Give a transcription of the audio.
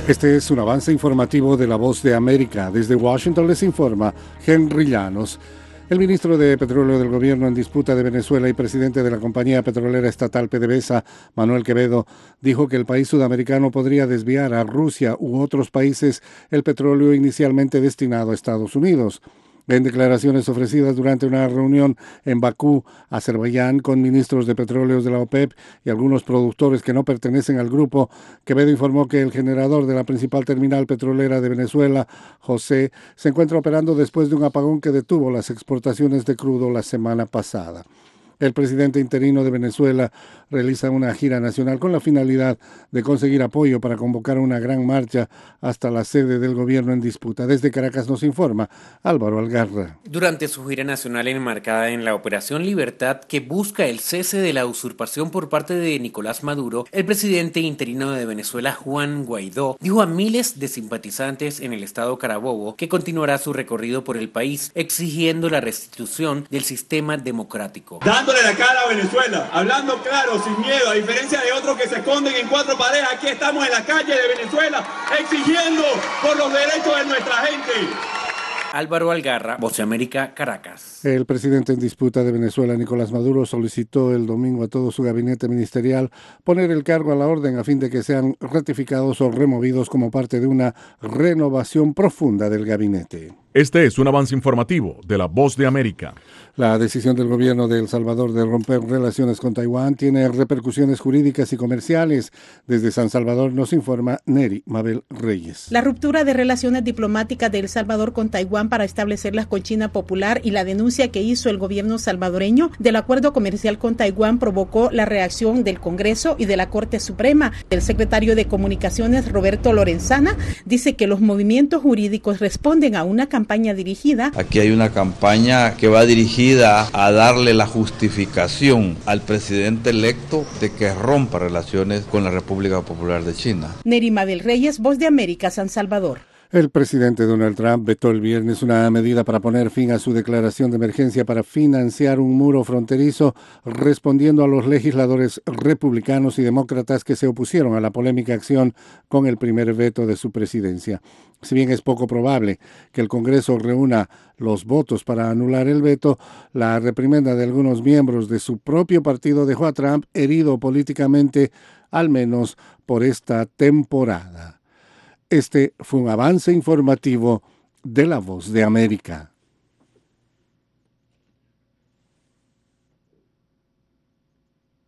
Este es un avance informativo de La Voz de América. Desde Washington les informa Henry Llanos. El ministro de Petróleo del gobierno en disputa de Venezuela y presidente de la compañía petrolera estatal PDVSA, Manuel Quevedo, dijo que el país sudamericano podría desviar a Rusia u otros países el petróleo inicialmente destinado a Estados Unidos. En declaraciones ofrecidas durante una reunión en Bakú, Azerbaiyán, con ministros de petróleos de la OPEP y algunos productores que no pertenecen al grupo, Quevedo informó que el generador de la principal terminal petrolera de Venezuela, José, se encuentra operando después de un apagón que detuvo las exportaciones de crudo la semana pasada. El presidente interino de Venezuela realiza una gira nacional con la finalidad de conseguir apoyo para convocar una gran marcha hasta la sede del gobierno en disputa. Desde Caracas nos informa Álvaro Algarra. Durante su gira nacional enmarcada en la Operación Libertad, que busca el cese de la usurpación por parte de Nicolás Maduro, el presidente interino de Venezuela, Juan Guaidó, dijo a miles de simpatizantes en el estado Carabobo que continuará su recorrido por el país, exigiendo la restitución del sistema democrático. Dándole la cara a Venezuela, hablando claro, sin miedo, a diferencia de otros que se esconden en cuatro paredes. Aquí estamos en la calle de Venezuela exigiendo por los derechos de nuestra gente. Álvaro Algarra, Voz de América, Caracas. El presidente en disputa de Venezuela, Nicolás Maduro, solicitó el domingo a todo su gabinete ministerial poner el cargo a la orden a fin de que sean ratificados o removidos como parte de una renovación profunda del gabinete. Este es un avance informativo de La Voz de América. La decisión del gobierno de El Salvador de romper relaciones con Taiwán tiene repercusiones jurídicas y comerciales. Desde San Salvador nos informa Neri Mabel Reyes. La ruptura de relaciones diplomáticas de El Salvador con Taiwán para establecerlas con China Popular y la denuncia que hizo el gobierno salvadoreño del acuerdo comercial con Taiwán provocó la reacción del Congreso y de la Corte Suprema. El secretario de Comunicaciones, Roberto Lorenzana, dice que los movimientos jurídicos responden a una campaña dirigida. Aquí hay una campaña que va dirigida a darle la justificación al presidente electo de que rompa relaciones con la República Popular de China. Neri Mabel Reyes, Voz de América, San Salvador. El presidente Donald Trump vetó el viernes una medida para poner fin a su declaración de emergencia para financiar un muro fronterizo, respondiendo a los legisladores republicanos y demócratas que se opusieron a la polémica acción con el primer veto de su presidencia. Si bien es poco probable que el Congreso reúna los votos para anular el veto, la reprimenda de algunos miembros de su propio partido dejó a Trump herido políticamente, al menos por esta temporada. Este fue un avance informativo de La Voz de América.